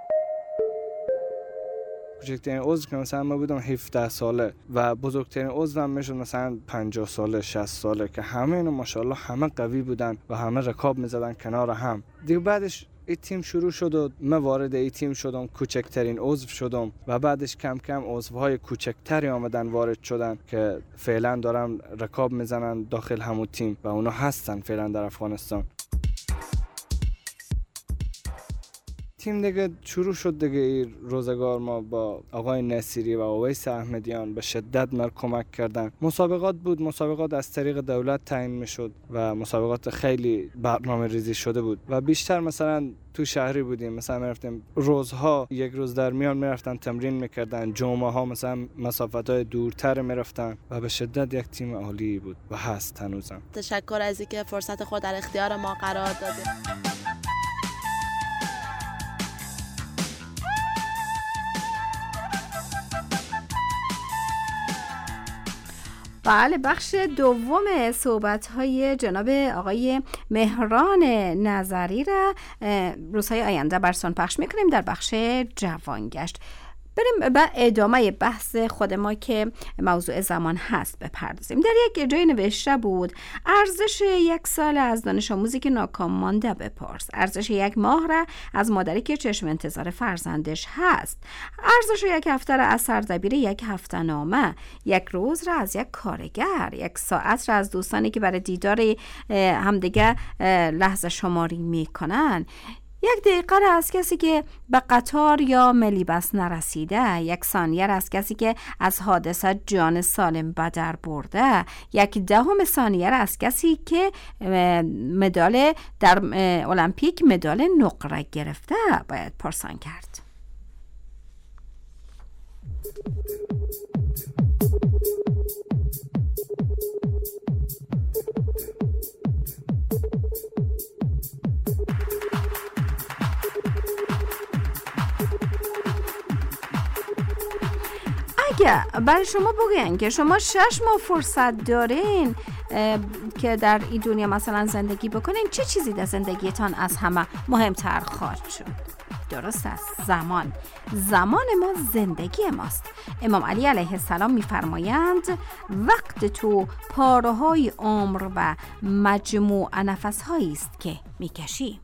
کوچکترین عضو که مثلا من بودم هفده ساله و بزرگترین عضو هم میشد مثلا پنجاه ساله شصت ساله، که همه اینا ماشاءالله همه قوی بودن و همه رکاب میزدن کنار هم. دیگه بعدش این تیم شروع شد و من وارد این تیم شدم، کوچکترین عضو شدم و بعدش کم کم عضوهای کوچکتری آمدن وارد شدن که فعلا دارن رکاب میزنن داخل همون تیم و اونا هستن فعلا در افغانستان. تیم دیگه شروع شد دیگه این روزگار ما با آقای نصیری و اویس احمدیان به شدت مر کمک کردن. مسابقات بود، مسابقات از طریق دولت تعیین میشد و مسابقات خیلی برنامه ریزی شده بود و بیشتر مثلا تو شهری بودیم، مثلا میرفتیم روزها یک روز در میان میرفتن تمرین میکردن، جمعه ها مثلا مسافت های دورتر میرفتن و به شدت یک تیم عالی بود و هست هنوزم. تشکر از اینکه فرصت خود در اختیار ما قرار دادید. بله، بخش دوم صحبت‌های جناب آقای مهران نظری را روزهای آینده براتون پخش می‌کنیم در بخش جوانگشت. بریم به ادامه بحث خود ما که موضوع زمان هست بپردازیم. در یک جای نوشته بود ارزش یک سال از دانش آموزی که ناکام مانده بپرس، ارزش یک ماه را از مادری که چشم انتظار فرزندش هست، ارزش یک هفته را از سردبیر یک هفته نامه، یک روز را از یک کارگر، یک ساعت را از دوستانی که برای دیدار همدیگه لحظه شماری میکنن، یک دقیقه را از کسی که به قطار یا ملیبس نرسیده، یک ثانیه را از کسی که از حادثه جان سالم به در برده، یک دهم ثانیه را از کسی که مدال در المپیک مدال نقره گرفته باید پرسان کرد. اگه برای شما بگن که شما شش ماه فرصت دارین که در این دنیا مثلا زندگی بکنین، چه چیزی در زندگیتان از همه مهمتر خواهد شد؟ درست است، زمان. زمان ما زندگی ماست. امام علی علیه السلام میفرمایند وقت تو پاره های عمر و مجموع نفس هایی است که میکشی.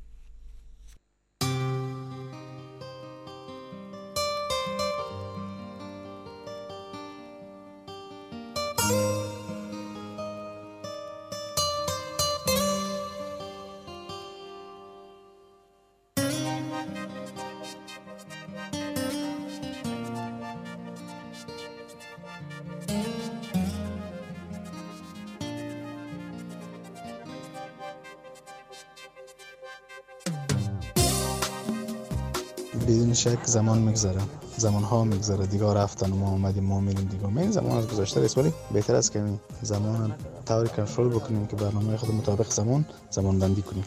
بدون شک زمان میگذره، زمان ها میگذره، دیگه رفتن و ما اومدیم ما میریم دیگه. من زمان از گذشته است، ولی بهتر است که زمان طوری کنترل بکنیم که برنامه خود مطابق زمان زمان بندی کنیم.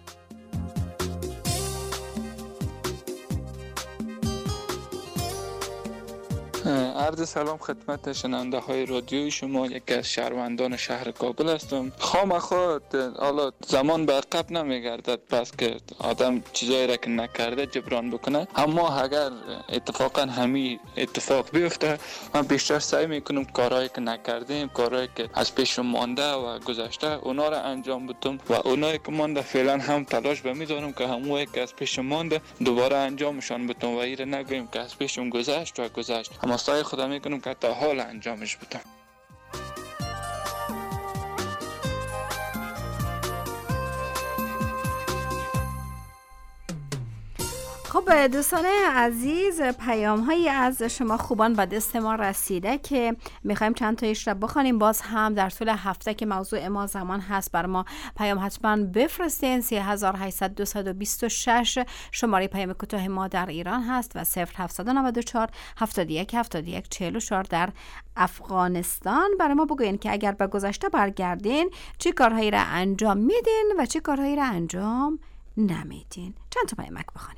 عرض سلام خدمت شنونده های رادیوی شما. یکی از شهروندان شهر کابل هستم. خامخا حالا زمان به عقب نمیگردد، پس که آدم چیزایی را که نکرده جبران بکنه. اما اگر اتفاقا همین اتفاق بیفته، من بیشتر سعی میکنم کارهایی که نکردیم، کارهایی که از پیش مانده و گذشته، اونا را انجام بدم و اونایی که مانده فعلا هم تلاش بمیدارم که همونایی که از پیش مانده دوباره انجامشان بدم و ایره نگویم که از پیشم گذشت و گذشت. اما سعی خدا میکنم که تا حال انجامش بدم. خب دوستان عزیز، پیام هایی از شما خوبان به دست ما رسیده که میخوایم چند تایش را بخوانیم. باز هم در طول هفته که موضوع ما زمان هست بر ما پیام حتما بفرستین. سه هزار و هشتصد دویست و بیست و شش شماره پیام کوتاه ما در ایران هست و صفر هفتصد و نود و چهار هفتاد و یک هفتاد و یک چهل و چهار در افغانستان. برای ما بگوین که اگر به گذشته برگردین چه کارهایی را انجام میدین و چه کارهایی را انجام نمیدین. چند تا پیامک بخوانیم.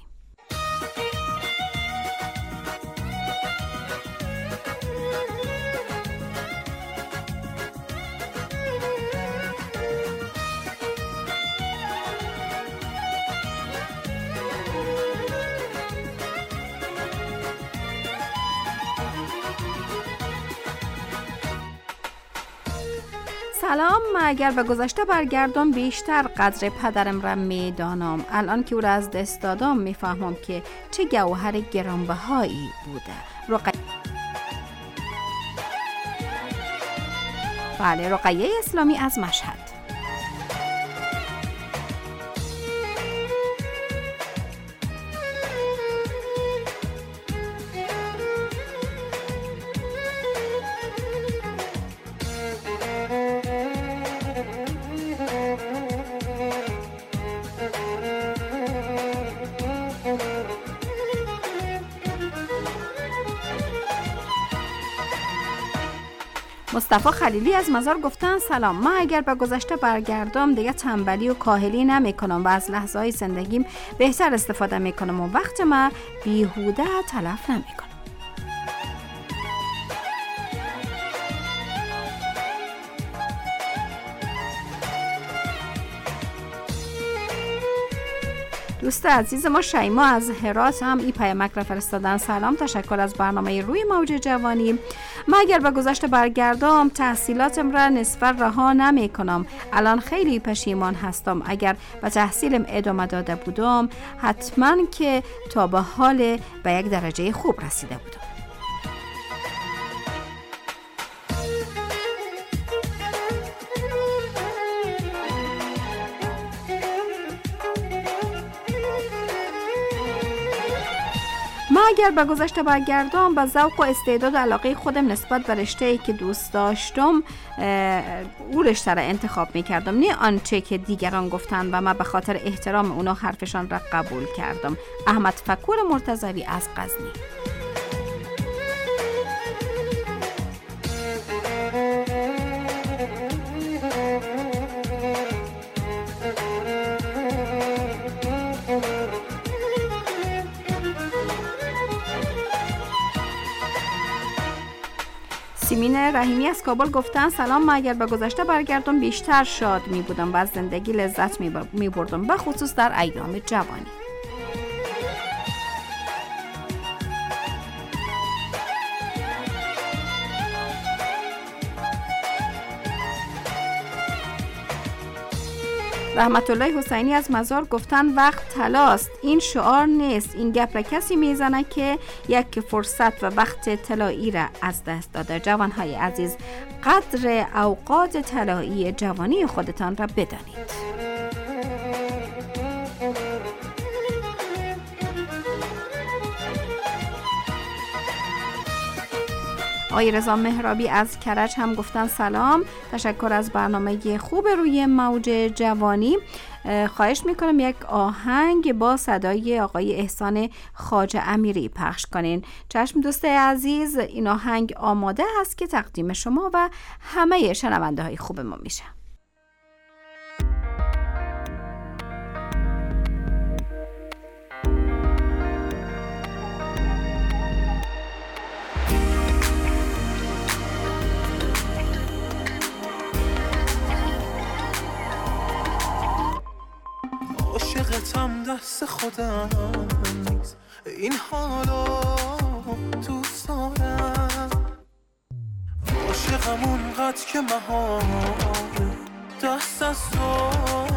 سلام، اگر به گذشته برگردم بیشتر قدر پدرم را میدانم. الان که او را از دست دادم میفهمم که چه گوهر گرانبهایی بوده. رقیه بله رقیه اسلامی از مشهد. مصطفی خلیلی از مزار گفتن سلام، من اگر به گذشته برگردم دیگه تنبلی و کاهلی نمی کنم و از لحظه های زندگیم بهتر استفاده می کنم و وقت من بیهوده تلف نمی کنم. دوست عزیز ما شیما از هرات هم این پیامک را فرستادن. سلام، تشکر از برنامه روی موج جوانی. من اگر به گذشته برگردم تحصیلاتم را نصف رها نمی کنم. الان خیلی پشیمان هستم. اگر به تحصیلم ادامه داده بودم حتما که تا به حال به یک درجه خوب رسیده بودم. من اگر به گذشته برگردم با ذوق و استعداد و علاقه خودم نسبت به رشته‌ای که دوست داشتم او رشته را انتخاب می‌کردم، نه آنچه که دیگران گفتند و من به خاطر احترام اونا حرفشان را قبول کردم. احمد فکور مرتضوی از غزنی. سیمین رحیمی از کابل گفتن سلام، من اگر به گذشته برگردم بیشتر شاد می بودم و از زندگی لذت می بردم، به خصوص در ایام جوانی. رحمت الله حسینی از مزار گفتن وقت طلاست. این شعار نیست، این گپ را کسی میزنه که یک فرصت و وقت طلایی را از دست داده. جوانهای عزیز، قدر اوقات طلایی جوانی خودتان را بدانید. آقای رضا مهرابی از کرج هم گفتن سلام، تشکر از برنامه خوب روی موج جوانی. خواهش میکنم یک آهنگ با صدای آقای احسان خواجه امیری پخش کنین. چشم دوست عزیز، این آهنگ آماده هست که تقدیم شما و همه شنونده های خوب ما میشه. عاشقتم دست خودم نیست، این حالا دوست دارم. عاشقم اونقدر که مهار دست از تو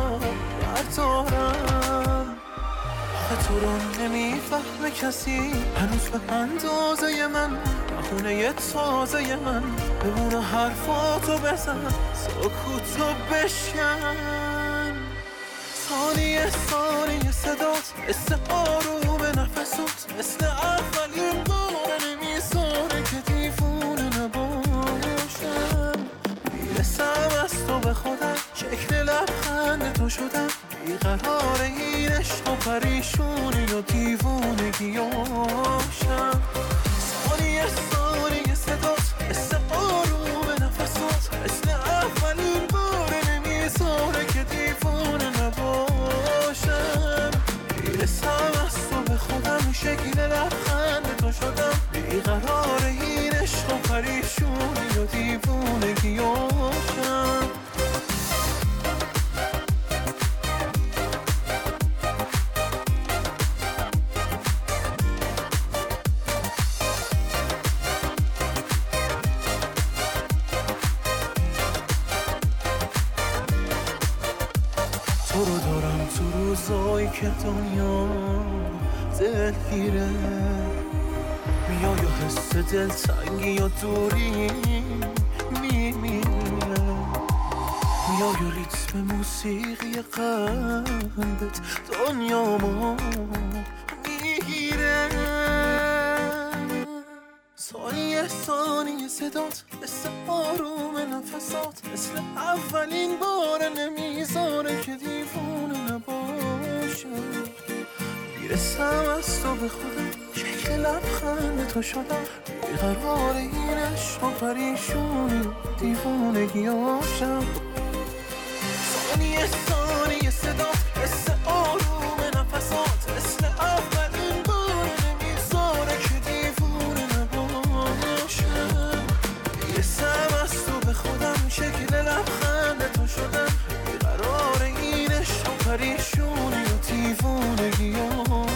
بردارم. آخه تو رو نمیفهمه کسی هنوز به اندازه من، بخونه یه تازه من بمونه حرفاتو بزن، سکوتو بشکن. ثانیه ثانیه صدات مثل آروم نفسات، مثل اولین بار نمیذاره که دیوونه نباشم. میرسم از تو به خودم، شکل لبخند تو شدم، بیقرار این عشق و پریشونی و دیوونگیاشم. ثانیه ثانیه صدات مثل آروم نفسات، مثل اولین بار نمیذاره که دیوونه نباشم. میرسم از تو به خودم، شکل لبخند تو شدم، بیقرار این عشق و پریشونی و دیوونگیاشم. تو رو دارم تو روزایی که دنیا دلگیره، میای و حس دلتنگی و دوری میمیره، میای و ریتم موسیقی قلبت دنیامو میگیره. ثانیه ثانیه صدات مثل آروم نفسات، مثل اولین بار نمیذاره که دیوونه نباشم. میرسم از تو به خودم، شکل لبخند تو شدم، بیقرار این عشق و پریشونی دیوونگی آشم ثانیه ثانیه صدا مثل آروم نفسات مثل اولین بار نمیذاره که دیوونه نباشم یه سم از تو به خودم شکل لبخند تو شدم بیقرار این عشق و پریشونی و دیوونگی آشم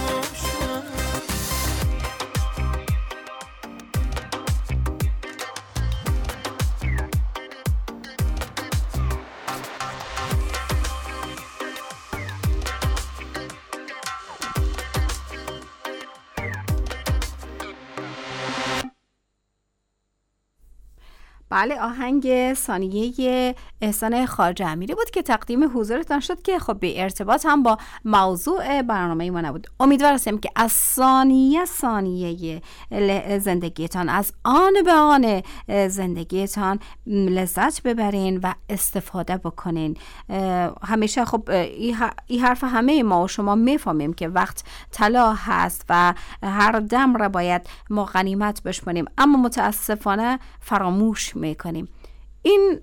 بله، آهنگ ثانیه احسان خواجه امیری بود که تقدیم حضورتان شد که خب به ارتباط هم با موضوع برنامه ما نبود. امیدوار هستم که از ثانیه ثانیه زندگیتان، از آن به آن زندگیتان لذت ببرین و استفاده بکنین. همیشه خب این حرف همه ما و شما میفهمیم که وقت طلا هست و هر دم را باید ما غنیمت بشماریم، اما متاسفانه فراموش میکنیم. این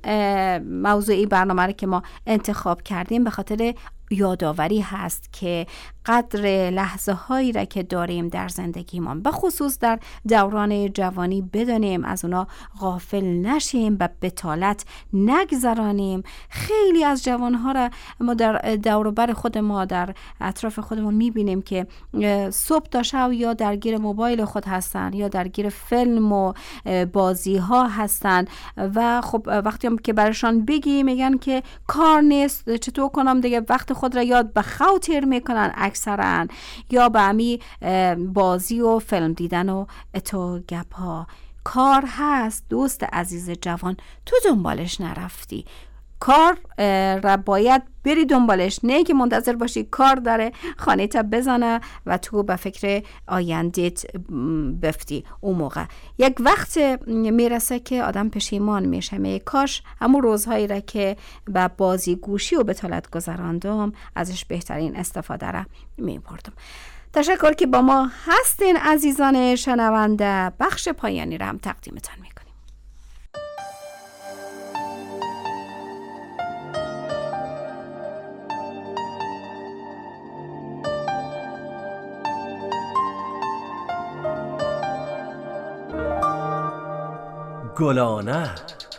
موضوعی برنامه رو که ما انتخاب کردیم به خاطر یادآوری هست که قدر لحظه هایی را که داریم در زندگیمان، به خصوص در دوران جوانی، بدانیم از اونا غافل نشیم و بتالت نگذرانیم. خیلی از جوان ها را ما در دور و بر خود ما، در اطراف خودمون میبینیم که صبح تا شب یا درگیر موبایل خود هستن یا درگیر فیلم و بازی ها هستن و خب وقتی هم که برشان بگی میگن که کار نیست، چطور کنم دیگه، وقت خود را یاد به خاطر میکنن اکثرا، یا به امی بازی و فیلم دیدن و اتو گپ ها. کار هست دوست عزیز جوان، تو دنبالش نرفتی. کار را باید بری دنبالش، نه که منتظر باشی کار داره خانه تا بزنه و تو به فکر آیندهت بفتی. اون موقع یک وقت میرسه که آدم پشیمان میشه، می کاش همون روزهایی را که به بازی گوشی و بتالت گذراندم ازش بهترین استفاده را میبردم. تشکر که با ما هستین عزیزان شنونده. بخش پایانی را هم تقدیمتان میکنم. گلانه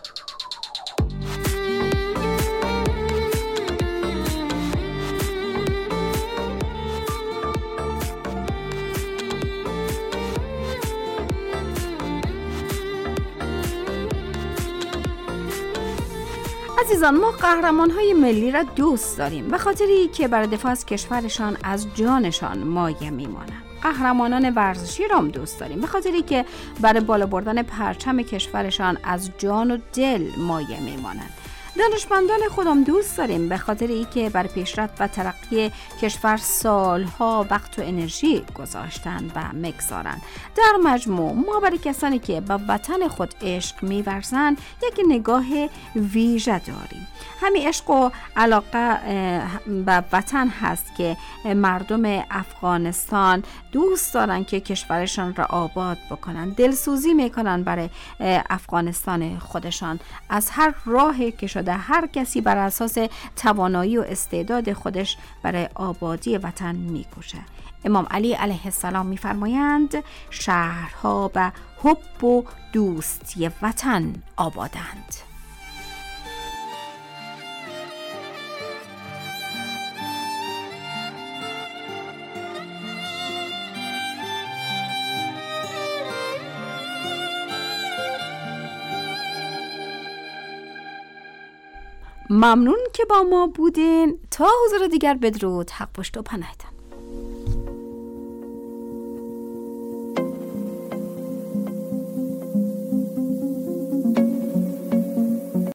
عزیزان، ما قهرمان‌های ملی را دوست داریم به خاطری که برای دفاع از کشورشان از جانشان مایه میمانند. قهرمانان ورزشی را هم دوست داریم به خاطری که برای بالا بردن پرچم کشورشان از جان و دل مایه میمانند. دانشمندان خودم دوست داریم به خاطر اینکه بر پیشرفت و ترقی کشور سالها وقت و انرژی گذاشتند و میگذارند. در مجموع ما برای کسانی که به وطن خود عشق می‌ورزند یک نگاه ویژه داریم. همین عشق و علاقه به وطن هست که مردم افغانستان دوست دارن که کشورشان را آباد بکنن، دلسوزی میکنن برای افغانستان خودشان. از هر راهی که شده هر کسی بر اساس توانایی و استعداد خودش برای آبادی وطن میکوشه. امام علی علیه السلام میفرمایند شهرها به حب و دوستی وطن آبادند. ممنون که با ما بودین. تا حضور دیگر بدرود، حق پشت و پناهتان.